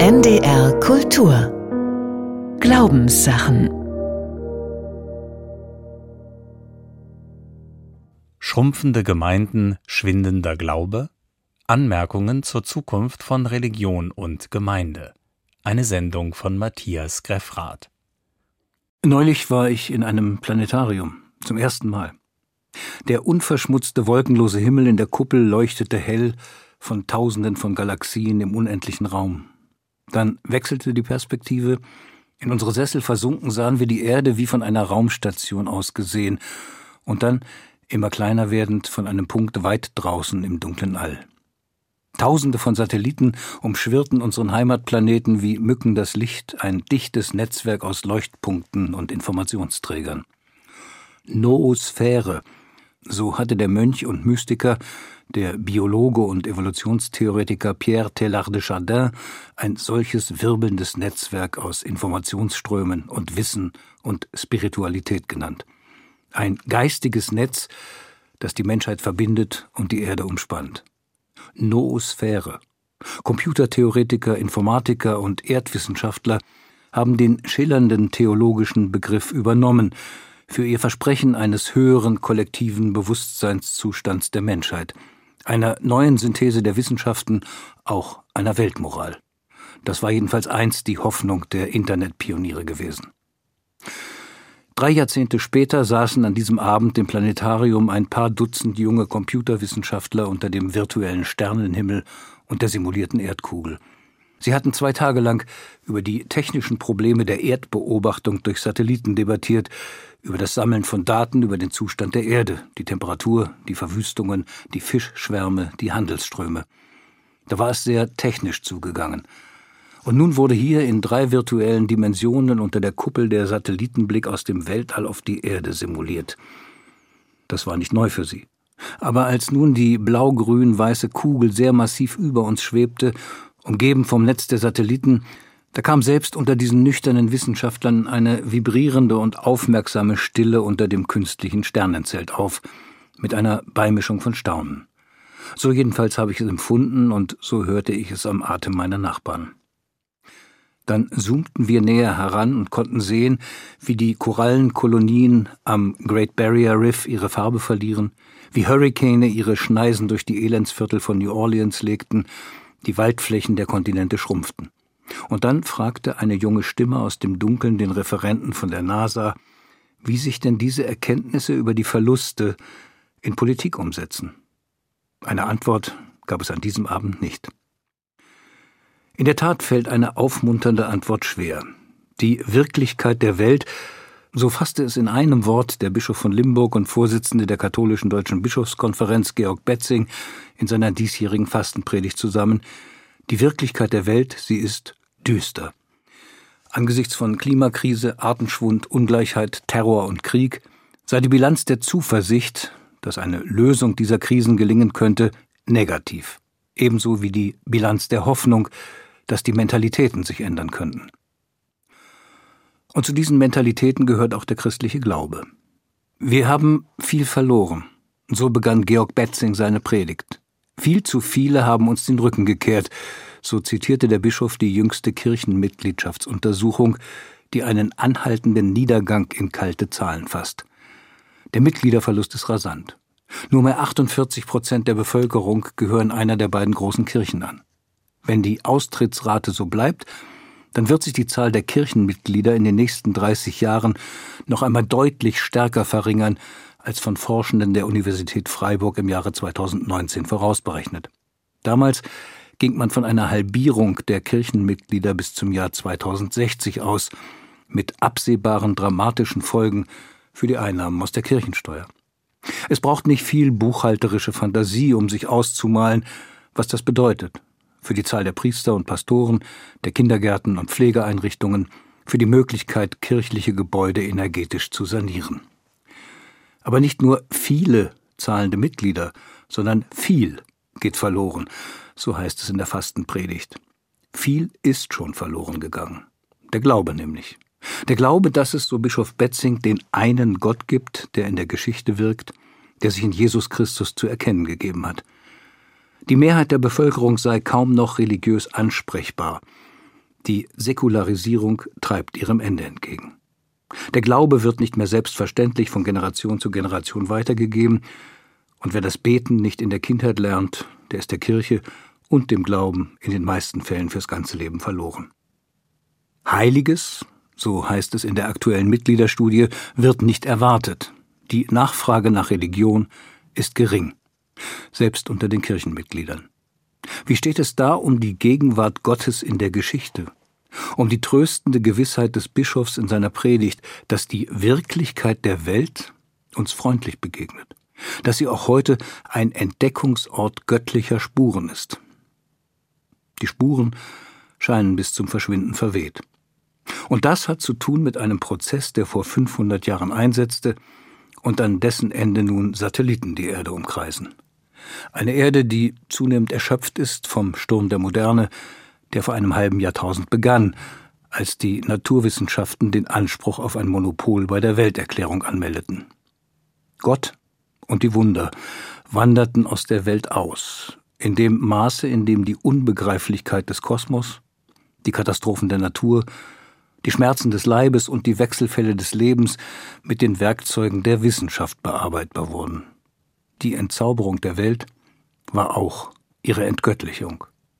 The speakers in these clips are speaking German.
NDR Kultur Glaubenssachen. Schrumpfende Gemeinden, schwindender Glaube? Anmerkungen zur Zukunft von Religion und Gemeinde. Eine Sendung von Matthias Greffrath. Neulich war ich in einem Planetarium, zum ersten Mal. Der unverschmutzte, wolkenlose Himmel in der Kuppel leuchtete hell von Tausenden von Galaxien im unendlichen Raum. Dann wechselte die Perspektive. In unsere Sessel versunken sahen wir die Erde wie von einer Raumstation aus gesehen und dann, immer kleiner werdend, von einem Punkt weit draußen im dunklen All. Tausende von Satelliten umschwirrten unseren Heimatplaneten wie Mücken das Licht, ein dichtes Netzwerk aus Leuchtpunkten und Informationsträgern. Noosphäre, so hatte der Mönch und Mystiker, der Biologe und Evolutionstheoretiker Pierre Teilhard de Chardin, ein solches wirbelndes Netzwerk aus Informationsströmen und Wissen und Spiritualität genannt. Ein geistiges Netz, das die Menschheit verbindet und die Erde umspannt. Noosphäre. Computertheoretiker, Informatiker und Erdwissenschaftler haben den schillernden theologischen Begriff übernommen für ihr Versprechen eines höheren kollektiven Bewusstseinszustands der Menschheit, einer neuen Synthese der Wissenschaften, auch einer Weltmoral. Das war jedenfalls einst die Hoffnung der Internetpioniere gewesen. 3 Jahrzehnte später saßen an diesem Abend im Planetarium ein paar Dutzend junge Computerwissenschaftler unter dem virtuellen Sternenhimmel und der simulierten Erdkugel. Sie hatten 2 Tage lang über die technischen Probleme der Erdbeobachtung durch Satelliten debattiert, über das Sammeln von Daten über den Zustand der Erde, die Temperatur, die Verwüstungen, die Fischschwärme, die Handelsströme. Da war es sehr technisch zugegangen. Und nun wurde hier in 3 virtuellen Dimensionen unter der Kuppel der Satellitenblick aus dem Weltall auf die Erde simuliert. Das war nicht neu für sie. Aber als nun die blau-grün-weiße Kugel sehr massiv über uns schwebte, umgeben vom Netz der Satelliten, da kam selbst unter diesen nüchternen Wissenschaftlern eine vibrierende und aufmerksame Stille unter dem künstlichen Sternenzelt auf, mit einer Beimischung von Staunen. So jedenfalls habe ich es empfunden und so hörte ich es am Atem meiner Nachbarn. Dann zoomten wir näher heran und konnten sehen, wie die Korallenkolonien am Great Barrier Reef ihre Farbe verlieren, wie Hurrikane ihre Schneisen durch die Elendsviertel von New Orleans legten, die Waldflächen der Kontinente schrumpften. Und dann fragte eine junge Stimme aus dem Dunkeln den Referenten von der NASA, wie sich denn diese Erkenntnisse über die Verluste in Politik umsetzen. Eine Antwort gab es an diesem Abend nicht. In der Tat fällt eine aufmunternde Antwort schwer. Die Wirklichkeit der Welt, so fasste es in einem Wort der Bischof von Limburg und Vorsitzende der katholischen Deutschen Bischofskonferenz Georg Betzing in seiner diesjährigen Fastenpredigt zusammen, die Wirklichkeit der Welt, sie ist düster. Angesichts von Klimakrise, Artenschwund, Ungleichheit, Terror und Krieg sei die Bilanz der Zuversicht, dass eine Lösung dieser Krisen gelingen könnte, negativ. Ebenso wie die Bilanz der Hoffnung, dass die Mentalitäten sich ändern könnten. Und zu diesen Mentalitäten gehört auch der christliche Glaube. Wir haben viel verloren. So begann Georg Betzing seine Predigt. Viel zu viele haben uns den Rücken gekehrt, so zitierte der Bischof die jüngste Kirchenmitgliedschaftsuntersuchung, die einen anhaltenden Niedergang in kalte Zahlen fasst. Der Mitgliederverlust ist rasant. Nur mehr 48% der Bevölkerung gehören einer der beiden großen Kirchen an. Wenn die Austrittsrate so bleibt, dann wird sich die Zahl der Kirchenmitglieder in den nächsten 30 Jahren noch einmal deutlich stärker verringern, als von Forschenden der Universität Freiburg im Jahre 2019 vorausberechnet. Damals ging man von einer Halbierung der Kirchenmitglieder bis zum Jahr 2060 aus, mit absehbaren dramatischen Folgen für die Einnahmen aus der Kirchensteuer. Es braucht nicht viel buchhalterische Fantasie, um sich auszumalen, was das bedeutet. Für die Zahl der Priester und Pastoren, der Kindergärten und Pflegeeinrichtungen, für die Möglichkeit, kirchliche Gebäude energetisch zu sanieren. Aber nicht nur viele zahlende Mitglieder, sondern viel geht verloren, so heißt es in der Fastenpredigt. Viel ist schon verloren gegangen. Der Glaube nämlich. Der Glaube, dass es, so Bischof Betzing, den einen Gott gibt, der in der Geschichte wirkt, der sich in Jesus Christus zu erkennen gegeben hat. Die Mehrheit der Bevölkerung sei kaum noch religiös ansprechbar. Die Säkularisierung treibt ihrem Ende entgegen. Der Glaube wird nicht mehr selbstverständlich von Generation zu Generation weitergegeben, und wer das Beten nicht in der Kindheit lernt, der ist der Kirche und dem Glauben in den meisten Fällen fürs ganze Leben verloren. Heiliges, so heißt es in der aktuellen Mitgliederstudie, wird nicht erwartet. Die Nachfrage nach Religion ist gering, selbst unter den Kirchenmitgliedern. Wie steht es da um die Gegenwart Gottes in der Geschichte? Um die tröstende Gewissheit des Bischofs in seiner Predigt, dass die Wirklichkeit der Welt uns freundlich begegnet, dass sie auch heute ein Entdeckungsort göttlicher Spuren ist. Die Spuren scheinen bis zum Verschwinden verweht. Und das hat zu tun mit einem Prozess, der vor 500 Jahren einsetzte und an dessen Ende nun Satelliten die Erde umkreisen. Eine Erde, die zunehmend erschöpft ist vom Sturm der Moderne, der vor einem halben Jahrtausend begann, als die Naturwissenschaften den Anspruch auf ein Monopol bei der Welterklärung anmeldeten. Gott und die Wunder wanderten aus der Welt aus, in dem Maße, in dem die Unbegreiflichkeit des Kosmos, die Katastrophen der Natur, die Schmerzen des Leibes und die Wechselfälle des Lebens mit den Werkzeugen der Wissenschaft bearbeitbar wurden. Die Entzauberung der Welt war auch ihre Entgöttlichung.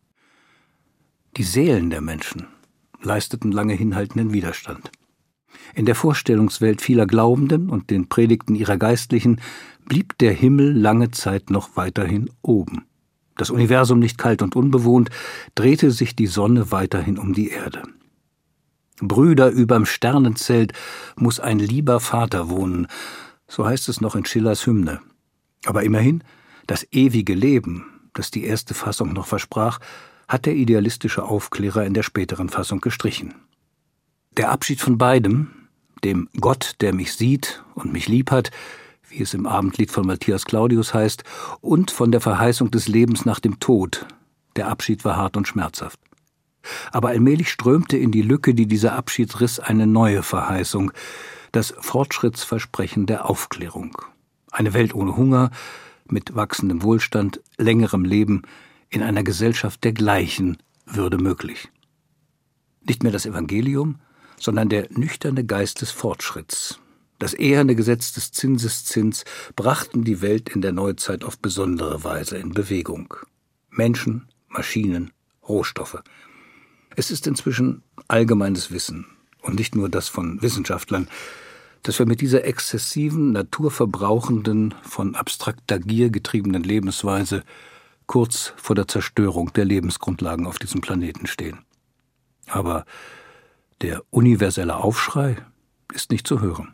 Die Seelen der Menschen leisteten lange hinhaltenden Widerstand. In der Vorstellungswelt vieler Glaubenden und den Predigten ihrer Geistlichen blieb der Himmel lange Zeit noch weiterhin oben. Das Universum nicht kalt und unbewohnt, drehte sich die Sonne weiterhin um die Erde. Brüder, überm Sternenzelt muss ein lieber Vater wohnen, so heißt es noch in Schillers Hymne. Aber immerhin, das ewige Leben, das die erste Fassung noch versprach, hat der idealistische Aufklärer in der späteren Fassung gestrichen. Der Abschied von beidem, dem Gott, der mich sieht und mich lieb hat, wie es im Abendlied von Matthias Claudius heißt, und von der Verheißung des Lebens nach dem Tod, der Abschied war hart und schmerzhaft. Aber allmählich strömte in die Lücke, die dieser Abschied riss, eine neue Verheißung, das Fortschrittsversprechen der Aufklärung. Eine Welt ohne Hunger, mit wachsendem Wohlstand, längerem Leben, in einer Gesellschaft der Gleichen würde möglich. Nicht mehr das Evangelium, sondern der nüchterne Geist des Fortschritts. Das eherne Gesetz des Zinseszins brachten die Welt in der Neuzeit auf besondere Weise in Bewegung. Menschen, Maschinen, Rohstoffe. Es ist inzwischen allgemeines Wissen, und nicht nur das von Wissenschaftlern, dass wir mit dieser exzessiven, naturverbrauchenden, von abstrakter Gier getriebenen Lebensweise kurz vor der Zerstörung der Lebensgrundlagen auf diesem Planeten stehen. Aber der universelle Aufschrei ist nicht zu hören.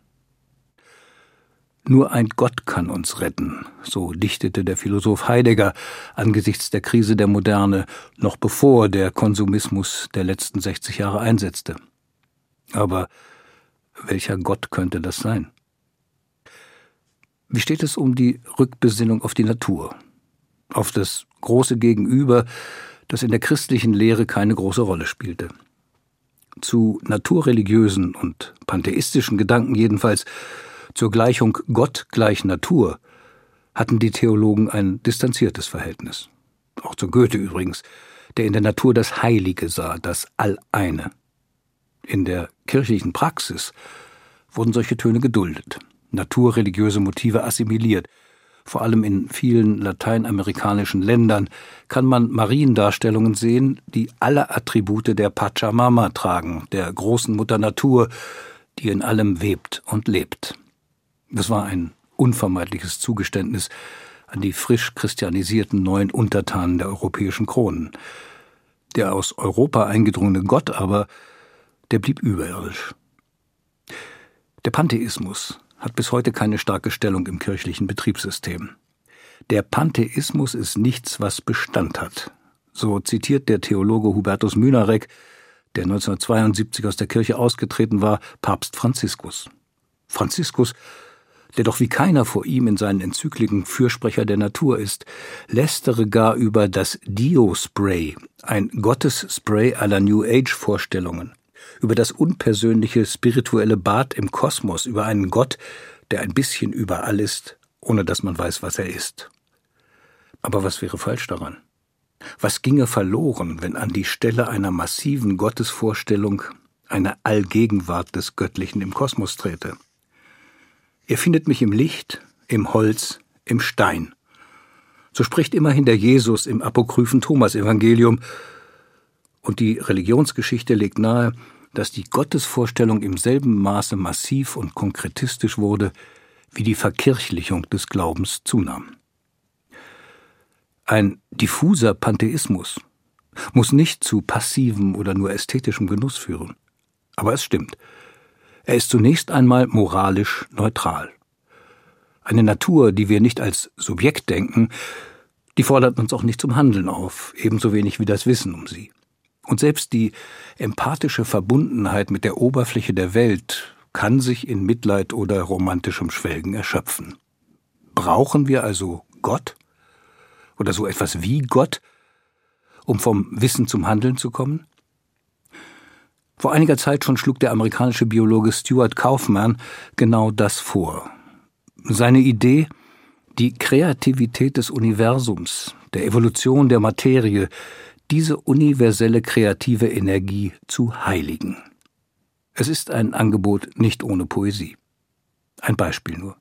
Nur ein Gott kann uns retten, so dichtete der Philosoph Heidegger angesichts der Krise der Moderne, noch bevor der Konsumismus der letzten 60 Jahre einsetzte. Aber welcher Gott könnte das sein? Wie steht es um die Rückbesinnung auf die Natur? Auf das große Gegenüber, das in der christlichen Lehre keine große Rolle spielte. Zu naturreligiösen und pantheistischen Gedanken jedenfalls, zur Gleichung Gott gleich Natur, hatten die Theologen ein distanziertes Verhältnis. Auch zu Goethe übrigens, der in der Natur das Heilige sah, das Alleine. In der kirchlichen Praxis wurden solche Töne geduldet, naturreligiöse Motive assimiliert. Vor allem in vielen lateinamerikanischen Ländern kann man Mariendarstellungen sehen, die alle Attribute der Pachamama tragen, der großen Mutter Natur, die in allem webt und lebt. Das war ein unvermeidliches Zugeständnis an die frisch christianisierten neuen Untertanen der europäischen Kronen. Der aus Europa eingedrungene Gott aber, der blieb überirdisch. Der Pantheismus hat bis heute keine starke Stellung im kirchlichen Betriebssystem. Der Pantheismus ist nichts, was Bestand hat. So zitiert der Theologe Hubertus Mynarek, der 1972 aus der Kirche ausgetreten war, Papst Franziskus. Franziskus, der doch wie keiner vor ihm in seinen Enzykliken Fürsprecher der Natur ist, lästere gar über das Dio-Spray, ein Gottesspray à la New Age-Vorstellungen, über das unpersönliche spirituelle Bad im Kosmos, über einen Gott, der ein bisschen überall ist, ohne dass man weiß, was er ist. Aber was wäre falsch daran? Was ginge verloren, wenn an die Stelle einer massiven Gottesvorstellung eine Allgegenwart des Göttlichen im Kosmos träte? Ihr findet mich im Licht, im Holz, im Stein. So spricht immerhin der Jesus im apokryphen Thomas-Evangelium. Und die Religionsgeschichte legt nahe, dass die Gottesvorstellung im selben Maße massiv und konkretistisch wurde, wie die Verkirchlichung des Glaubens zunahm. Ein diffuser Pantheismus muss nicht zu passivem oder nur ästhetischem Genuss führen. Aber es stimmt. Er ist zunächst einmal moralisch neutral. Eine Natur, die wir nicht als Subjekt denken, die fordert uns auch nicht zum Handeln auf, ebenso wenig wie das Wissen um sie. Und selbst die empathische Verbundenheit mit der Oberfläche der Welt kann sich in Mitleid oder romantischem Schwelgen erschöpfen. Brauchen wir also Gott? Oder so etwas wie Gott, um vom Wissen zum Handeln zu kommen? Vor einiger Zeit schon schlug der amerikanische Biologe Stuart Kauffman genau das vor. Seine Idee, die Kreativität des Universums, der Evolution der Materie, diese universelle kreative Energie zu heiligen. Es ist ein Angebot nicht ohne Poesie. Ein Beispiel nur.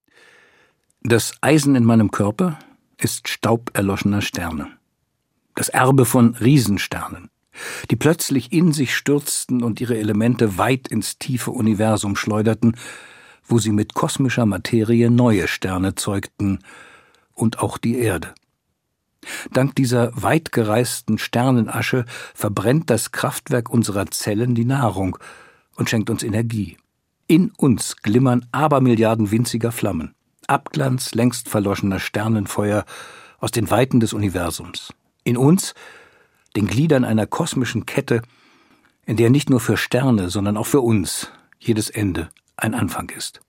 Das Eisen in meinem Körper ist Staub erloschener Sterne. Das Erbe von Riesensternen, die plötzlich in sich stürzten und ihre Elemente weit ins tiefe Universum schleuderten, wo sie mit kosmischer Materie neue Sterne zeugten und auch die Erde. Dank dieser weit gereisten Sternenasche verbrennt das Kraftwerk unserer Zellen die Nahrung und schenkt uns Energie. In uns glimmern Abermilliarden winziger Flammen, Abglanz längst verloschener Sternenfeuer aus den Weiten des Universums. In uns, den Gliedern einer kosmischen Kette, in der nicht nur für Sterne, sondern auch für uns jedes Ende ein Anfang ist.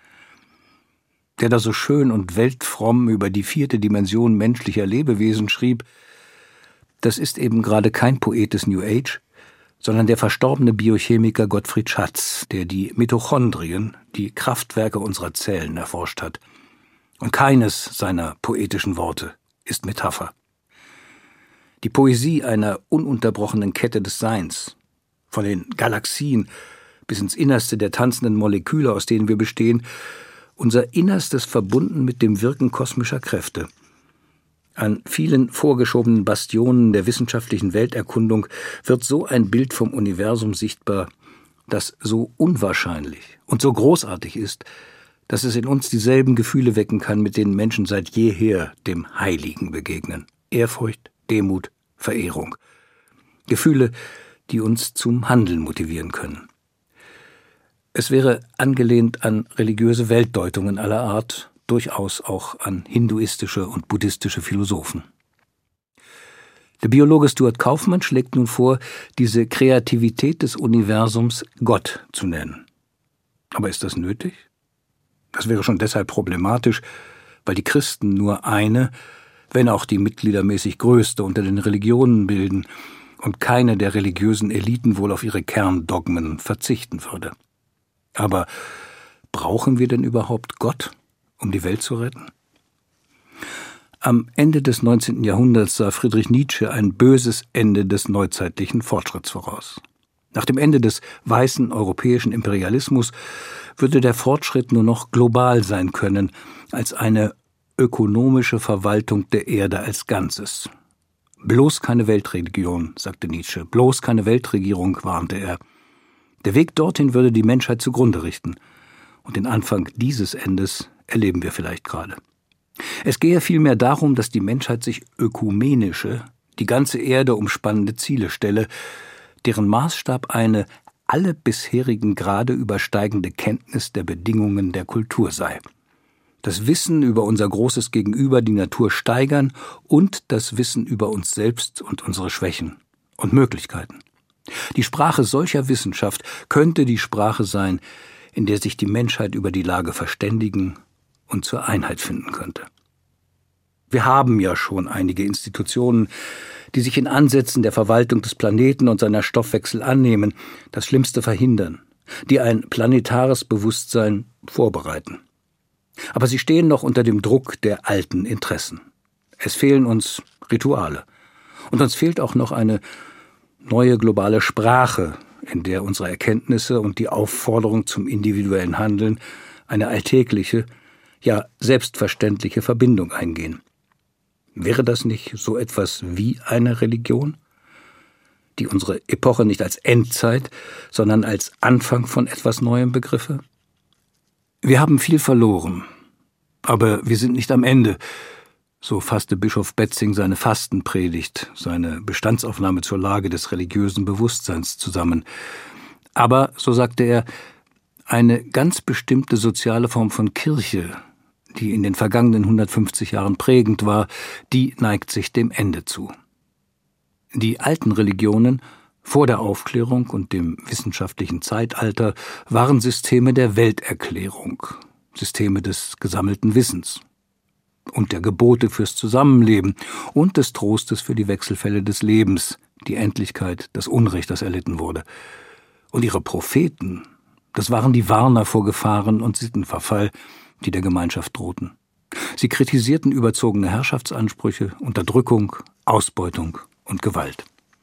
Der da so schön und weltfromm über die 4. Dimension menschlicher Lebewesen schrieb, das ist eben gerade kein Poet des New Age, sondern der verstorbene Biochemiker Gottfried Schatz, der die Mitochondrien, die Kraftwerke unserer Zellen, erforscht hat. Und keines seiner poetischen Worte ist Metapher. Die Poesie einer ununterbrochenen Kette des Seins, von den Galaxien bis ins Innerste der tanzenden Moleküle, aus denen wir bestehen, unser Innerstes verbunden mit dem Wirken kosmischer Kräfte. An vielen vorgeschobenen Bastionen der wissenschaftlichen Welterkundung wird so ein Bild vom Universum sichtbar, das so unwahrscheinlich und so großartig ist, dass es in uns dieselben Gefühle wecken kann, mit denen Menschen seit jeher dem Heiligen begegnen. Ehrfurcht, Demut, Verehrung. Gefühle, die uns zum Handeln motivieren können. Es wäre angelehnt an religiöse Weltdeutungen aller Art, durchaus auch an hinduistische und buddhistische Philosophen. Der Biologe Stuart Kauffman schlägt nun vor, diese Kreativität des Universums Gott zu nennen. Aber ist das nötig? Das wäre schon deshalb problematisch, weil die Christen nur eine, wenn auch die mitgliedermäßig größte unter den Religionen bilden und keine der religiösen Eliten wohl auf ihre Kerndogmen verzichten würde. Aber brauchen wir denn überhaupt Gott, um die Welt zu retten? Am Ende des 19. Jahrhunderts sah Friedrich Nietzsche ein böses Ende des neuzeitlichen Fortschritts voraus. Nach dem Ende des weißen europäischen Imperialismus würde der Fortschritt nur noch global sein können, als eine ökonomische Verwaltung der Erde als Ganzes. Bloß keine Weltreligion, sagte Nietzsche, bloß keine Weltregierung, warnte er. Der Weg dorthin würde die Menschheit zugrunde richten. Und den Anfang dieses Endes erleben wir vielleicht gerade. Es gehe vielmehr darum, dass die Menschheit sich ökumenische, die ganze Erde umspannende Ziele stelle, deren Maßstab eine alle bisherigen Grade übersteigende Kenntnis der Bedingungen der Kultur sei. Das Wissen über unser großes Gegenüber, die Natur, steigern und das Wissen über uns selbst und unsere Schwächen und Möglichkeiten. Die Sprache solcher Wissenschaft könnte die Sprache sein, in der sich die Menschheit über die Lage verständigen und zur Einheit finden könnte. Wir haben ja schon einige Institutionen, die sich in Ansätzen der Verwaltung des Planeten und seiner Stoffwechsel annehmen, das Schlimmste verhindern, die ein planetares Bewusstsein vorbereiten. Aber sie stehen noch unter dem Druck der alten Interessen. Es fehlen uns Rituale. Und uns fehlt auch noch eine neue globale Sprache, in der unsere Erkenntnisse und die Aufforderung zum individuellen Handeln eine alltägliche, ja selbstverständliche Verbindung eingehen. Wäre das nicht so etwas wie eine Religion, die unsere Epoche nicht als Endzeit, sondern als Anfang von etwas Neuem begriffe? Wir haben viel verloren, aber wir sind nicht am Ende. So fasste Bischof Betzing seine Fastenpredigt, seine Bestandsaufnahme zur Lage des religiösen Bewusstseins zusammen. Aber, so sagte er, eine ganz bestimmte soziale Form von Kirche, die in den vergangenen 150 Jahren prägend war, die neigt sich dem Ende zu. Die alten Religionen vor der Aufklärung und dem wissenschaftlichen Zeitalter waren Systeme der Welterklärung, Systeme des gesammelten Wissens und der Gebote fürs Zusammenleben und des Trostes für die Wechselfälle des Lebens, die Endlichkeit, das Unrecht, das erlitten wurde. Und ihre Propheten, das waren die Warner vor Gefahren und Sittenverfall, die der Gemeinschaft drohten. Sie kritisierten überzogene Herrschaftsansprüche, Unterdrückung, Ausbeutung und Gewalt.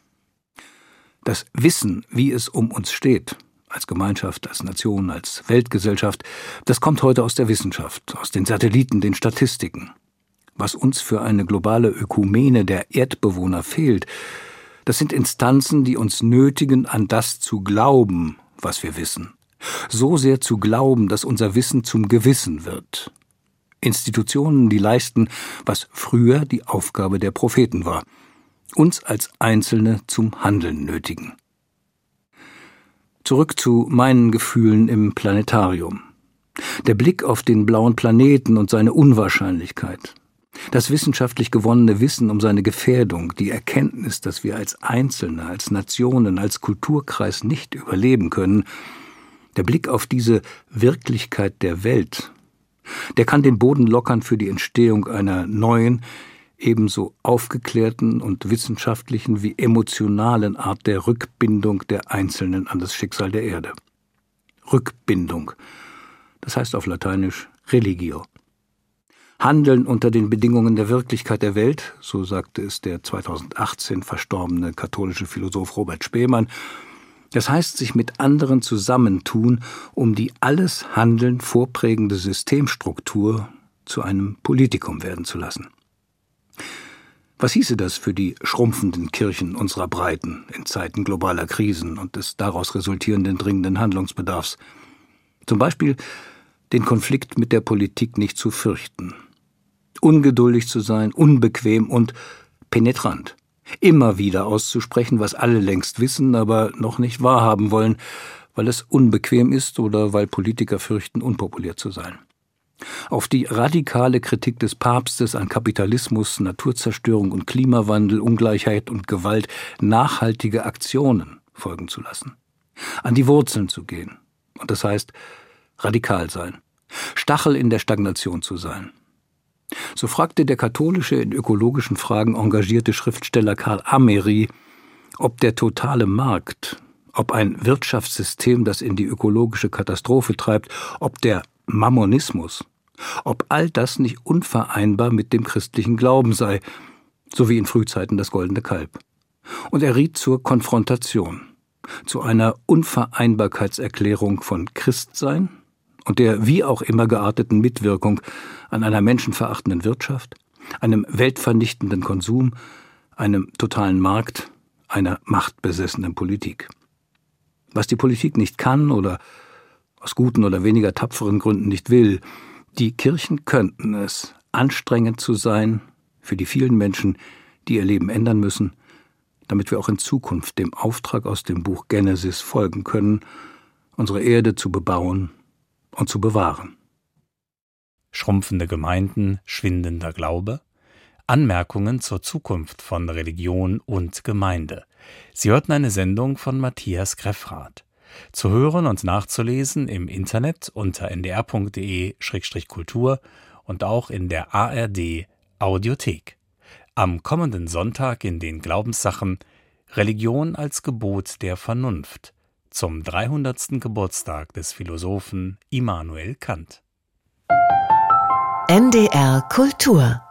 Das Wissen, wie es um uns steht, als Gemeinschaft, als Nation, als Weltgesellschaft, das kommt heute aus der Wissenschaft, aus den Satelliten, den Statistiken. Was uns für eine globale Ökumene der Erdbewohner fehlt, das sind Instanzen, die uns nötigen, an das zu glauben, was wir wissen. So sehr zu glauben, dass unser Wissen zum Gewissen wird. Institutionen, die leisten, was früher die Aufgabe der Propheten war, uns als Einzelne zum Handeln nötigen. Zurück zu meinen Gefühlen im Planetarium. Der Blick auf den blauen Planeten und seine Unwahrscheinlichkeit. Das wissenschaftlich gewonnene Wissen um seine Gefährdung, die Erkenntnis, dass wir als Einzelne, als Nationen, als Kulturkreis nicht überleben können. Der Blick auf diese Wirklichkeit der Welt, der kann den Boden lockern für die Entstehung einer neuen, ebenso aufgeklärten und wissenschaftlichen wie emotionalen Art der Rückbindung der Einzelnen an das Schicksal der Erde. Rückbindung, das heißt auf Lateinisch Religio. Handeln unter den Bedingungen der Wirklichkeit der Welt, so sagte es der 2018 verstorbene katholische Philosoph Robert Spemann, das heißt sich mit anderen zusammentun, um die alles Handeln vorprägende Systemstruktur zu einem Politikum werden zu lassen. Was hieße das für die schrumpfenden Kirchen unserer Breiten in Zeiten globaler Krisen und des daraus resultierenden dringenden Handlungsbedarfs? Zum Beispiel den Konflikt mit der Politik nicht zu fürchten, ungeduldig zu sein, unbequem und penetrant, immer wieder auszusprechen, was alle längst wissen, aber noch nicht wahrhaben wollen, weil es unbequem ist oder weil Politiker fürchten, unpopulär zu sein. Auf die radikale Kritik des Papstes an Kapitalismus, Naturzerstörung und Klimawandel, Ungleichheit und Gewalt nachhaltige Aktionen folgen zu lassen. An die Wurzeln zu gehen. Und das heißt, radikal sein. Stachel in der Stagnation zu sein. So fragte der katholische, in ökologischen Fragen engagierte Schriftsteller Karl Ameri, ob der totale Markt, ob ein Wirtschaftssystem, das in die ökologische Katastrophe treibt, ob der Mammonismus, ob all das nicht unvereinbar mit dem christlichen Glauben sei, so wie in Frühzeiten das goldene Kalb. Und er riet zur Konfrontation, zu einer Unvereinbarkeitserklärung von Christsein und der wie auch immer gearteten Mitwirkung an einer menschenverachtenden Wirtschaft, einem weltvernichtenden Konsum, einem totalen Markt, einer machtbesessenen Politik. Was die Politik nicht kann oder aus guten oder weniger tapferen Gründen nicht will, die Kirchen könnten es, anstrengend zu sein für die vielen Menschen, die ihr Leben ändern müssen, damit wir auch in Zukunft dem Auftrag aus dem Buch Genesis folgen können, unsere Erde zu bebauen und zu bewahren. Schrumpfende Gemeinden, schwindender Glaube? Anmerkungen zur Zukunft von Religion und Gemeinde. Sie hörten eine Sendung von Matthias Greffrath. Zu hören und nachzulesen im Internet unter ndr.de/kultur und auch in der ARD Audiothek. Am kommenden Sonntag in den Glaubenssachen Religion als Gebot der Vernunft zum 300. Geburtstag des Philosophen Immanuel Kant. NDR Kultur